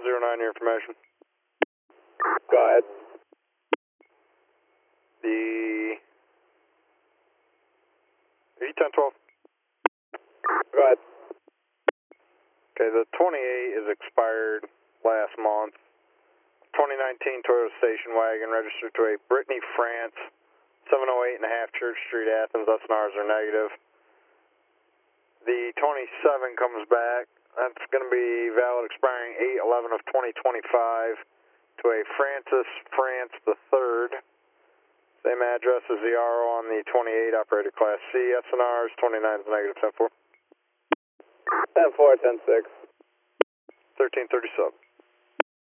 109, your information. Go ahead. The E1012. Go ahead. Okay, the 28 is expired last month. 2019 Toyota station wagon registered to a Brittany, France, 708 and a half Church Street, Athens. SNRs are negative. The 27 comes back. That's going to be valid expiring 8/11 of 2025 to a Francis France the Third. Same address as the RO on the 28, operated Class C. SNRs 29 is negative. 10-4. 10-4, 10-6. 1330 sub.